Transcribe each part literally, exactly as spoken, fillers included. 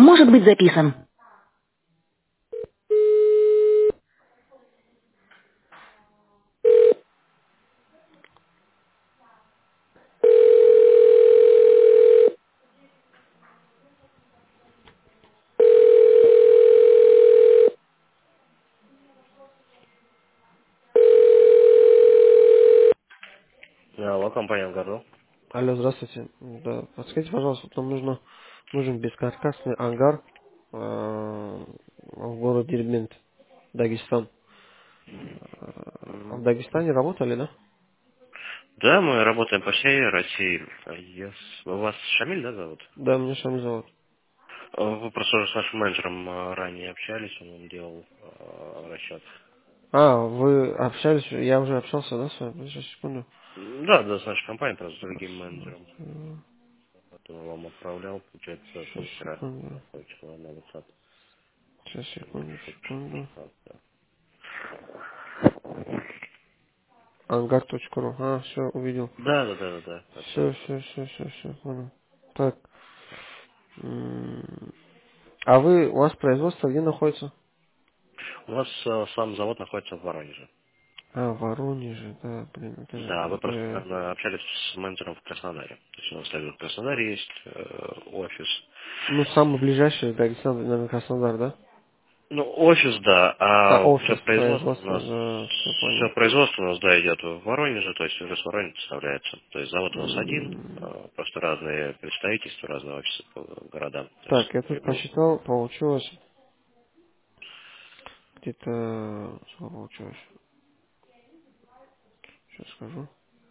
может быть записан. Алло, компания Ангару. Алло, здравствуйте. Да, подскажите, пожалуйста, нам нужно, нужен бескаркасный ангар э, в городе Дербент, Дагестан. А в М, Дагестане работали, да? Да, мы работаем по всей России. А ес- У вас Шамиль, да, зовут? Да, меня Шами зовут. Э, Вы просто уже с нашим менеджером э, ранее общались, он вам делал э, расчет. А, вы общались, я уже общался, да, с вами? Сейчас, секунду. М, Да, да, с нашей компанией, просто с другим менеджером. Сейчас, Вот он вам отправлял, получается, позавчера секунду. почту на WhatsApp. Сейчас, секунду, девятьсот секунду. шестнадцать. ангар точка ру. А, все, увидел. Да, да, да, да, да, это Все, он. все, все, все, все, понял. Так. м, А вы, у вас производство где находится? У нас э, сам завод находится в Воронеже. А, в Воронеже, да, блин, это, Да, вы просто, это... наверное, общались с менеджером в Краснодаре. То есть у нас в Краснодаре есть э, офис. Ну, самый ближайший Дагестан, наверное, Краснодар, да? Ну, офис, да, А, а все офис производство у производства, нас, да, все все понял. производство у нас, да, идет в Воронеже, то есть уже с Воронежа представляется. То есть завод у нас один, М, а, просто разные представительства, разные офисы по городам. То Так, есть, я тут напрямую. посчитал, получилось где-то... Сколько получилось? Сейчас скажу.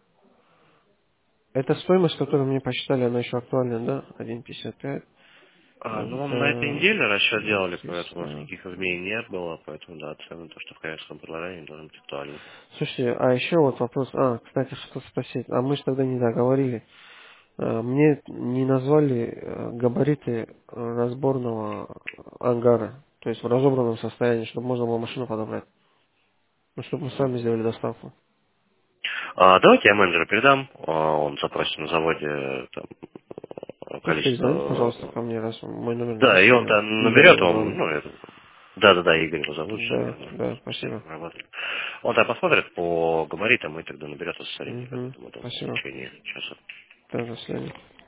Это стоимость, которую мне посчитали, она еще актуальна, да? один пятьдесят пять. А, ну, вам на этой Это... неделе расчет э, делали, поэтому у нас триста. никаких изменений не было, поэтому, да, цены, то, что в конечном предложении должен быть актуальным. Слушайте, а еще вот вопрос. А, кстати, хотел спросить. А мы же тогда не договорили. Э, Мне не назвали э, габариты э, разборного ангара. То есть в разобранном состоянии, чтобы можно было машину подобрать. Ну, чтобы мы сами сделали доставку. А, давайте я менеджеру передам, а, он запросит на заводе э, там, э, Ну, перезвоните, пожалуйста, количество. ко мне, раз мой номер Да, и он записали. там Игорь наберет, его он, звали. ну, это- да, да, да, Игорь его зовут, все Да, верно, да, с ним спасибо. работает. Он там посмотрит по габаритам и тогда наберет вас, сориентирует, я Угу, думаю, там в спасибо. течение часа. Да, до свидания.